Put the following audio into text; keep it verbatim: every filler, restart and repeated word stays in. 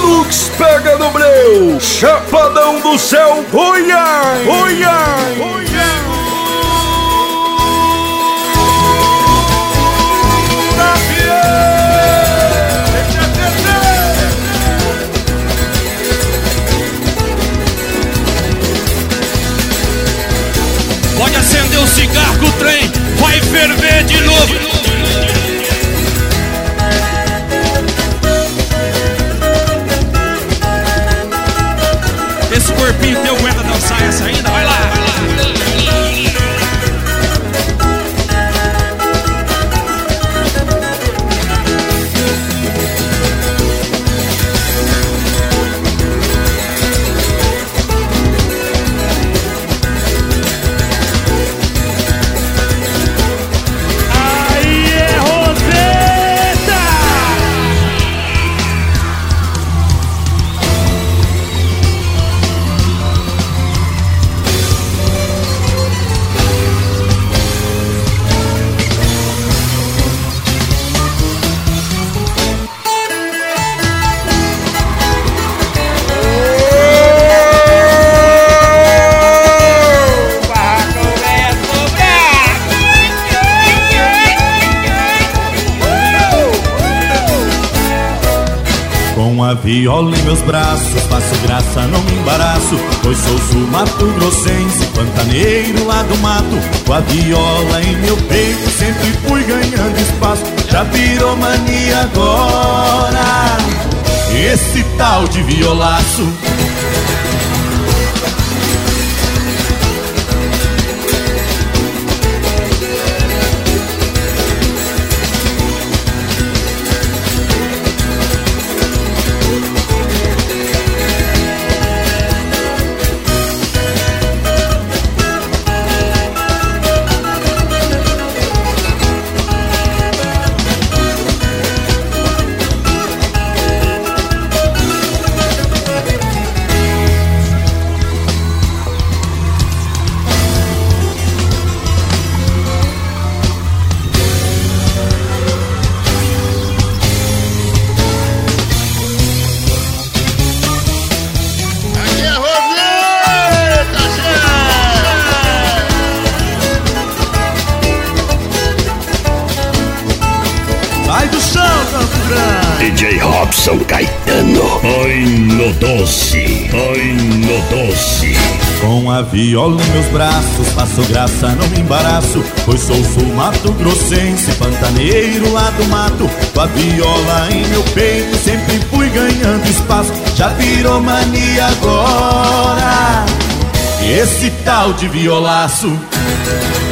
Hilux pega no breu, Chapadão do Céu, Goiás, Goiás, Goiás. Pode acender o cigarro que o trem vai ferver de novo. Esse corpinho teu aguenta dançar essa ainda? Vai lá, vai lá, vai lá. Com a viola em meus braços, faço graça, não me embaraço, pois sou sul Mato Grossense, pantaneiro lá do mato. Com a viola em meu peito, sempre fui ganhando espaço. Já virou mania agora esse tal de violaço. D J Robson Caetano, ai no doce, ai no doce. Com a viola em meus braços, faço graça, não me embaraço, pois sou sul Mato Grossense, pantaneiro lá do mato. Com a viola em meu peito, sempre fui ganhando espaço. Já virou mania agora esse tal de violaço.